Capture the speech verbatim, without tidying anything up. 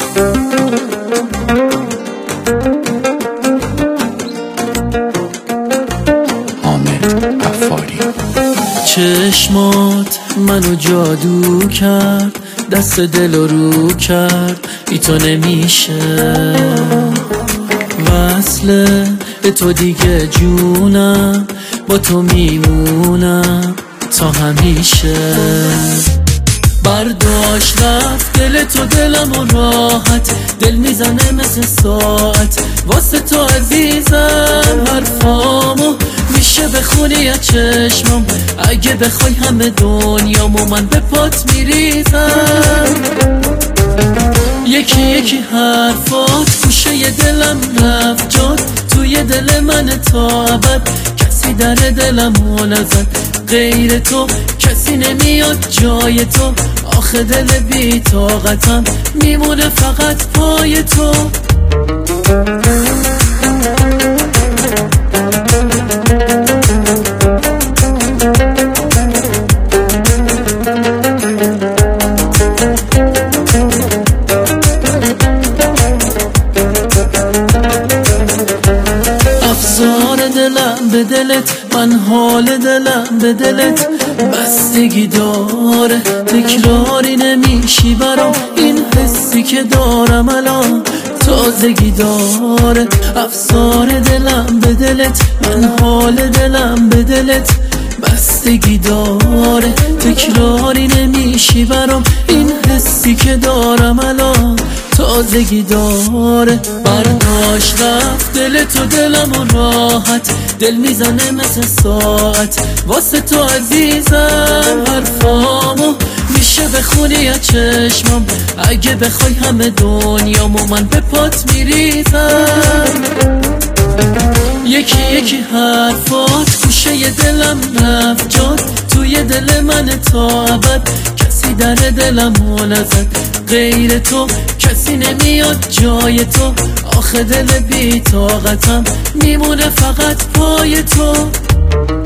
حامد غفاری. چشمات منو جادو کرد، دست دل رو کرد، بی تو نمیشه وصله تو دیگه جونم، با تو میمونم تا همیشه. برداشت رفت دل تو دلم و راحت، دل میزنه مثل ساعت واسه تو عزیزم. حرفامو میشه بخونی از چشمم، اگه بخوای همه دنیامو من به پات میریزم. یکی یکی حرفات گوشه دلم رفت جات، توی دل من تا ابد کسی در دلمو نزد غیر تو، کسی نمیاد جای تو. آخه دل بی طاقتم میمونه فقط پای تو. افسار دلم به دلت، من حال دلم به دلت بستگی داره. تکراری نمیشی برام، این حسی که دارم الان تازگی داره. افسار دلم به دلت، من حال دلم به دلت بستگی داره. تکراری نمیشی برام، این حسی که دارم الان تازگی داره. برداشت رفت دل تو دلم و راحت، دل میزنه مثل ساعت واسه تو عزیزم. حرفامو میشه بخونی از چشمم، اگه بخوای همه دنیامو من به پات میریزم. یکی یکی حرفات گوشه دلم رفت جات، توی دل من تا ابد کسی در دلمو نزد غیر تو، کسی نمیاد جای تو. آخه دل بی طاقتم میمونه فقط پای تو.